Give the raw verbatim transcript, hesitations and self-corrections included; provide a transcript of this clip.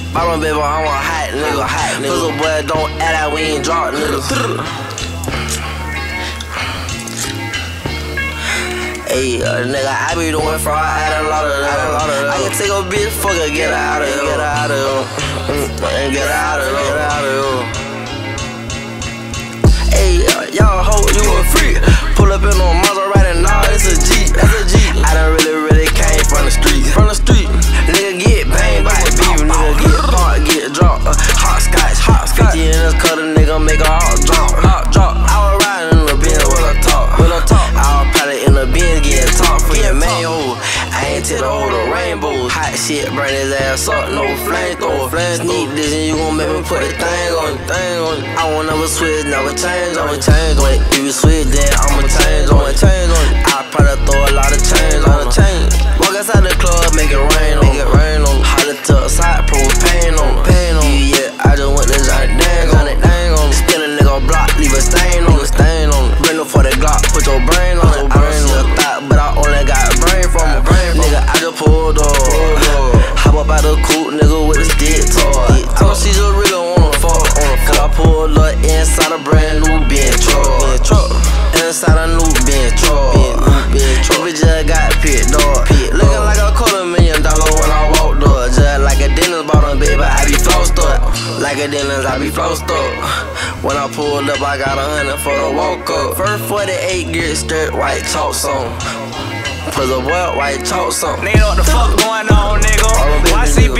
Bottom baby, I'm a hot nigga. Hot nigga. Pussy boy, don't act like we ain't drop nigga. Ayy, uh, nigga, I be doing fraud, I had a lot of them. I can take a bitch, fuck her, get her out of here, get her out of here, and get her out of here, get her out of here. Ayy, uh, y'all hope you a freak. Pull up in on Maserati, nah, it's a Jeep, that's a Jeep. I done really, really came from the street, from the street. Nigga get banged by the beef, nigga get parked, get dropped. Uh, hot scotch, hot scotch. fifty in this cutter, nigga make a hot drop, hot drop. I was riding in the Benz with a talk, with a talk. I was probably in the Benz getting talk for your man, oh. I ain't tell the whole the rainbows. Hot shit, burn his ass up, no flamethrower. Sneak this and you gon' make me put the thing on, thing on. I won't never switch, never change on, change on. If you switch, then I'ma change on, change on. I probably throw a lot of change on the chain. Walk outside the club, make it rain on, make it rain on. Holla to a side, propane on, pain on. Yeah, I just went to Johnny Dang on, dang on. Spin a nigga block, leave a stain on, stain on. Bring up for the Glock, put your brain on it. I don't see a thought, but I only got a brain from a brain. Nigga, I just pulled up, hop up out the coupe, nigga with the stick toy. I don't see just really wanna fuck, cause I pulled up inside a brand new Benz truck, inside a new Benz truck. We just got picked up, looking like a quarter million dollar when I walked up. Just like a dinner's bottom, baby, I be flossed up. Like a dinner's, I be flossed up. When I pulled up, I got a hundred for the walk up. First forty-eight gear skirt, white chalk song. Put the what, white chalk song. Nigga, what the fuck going on, nigga? Y C B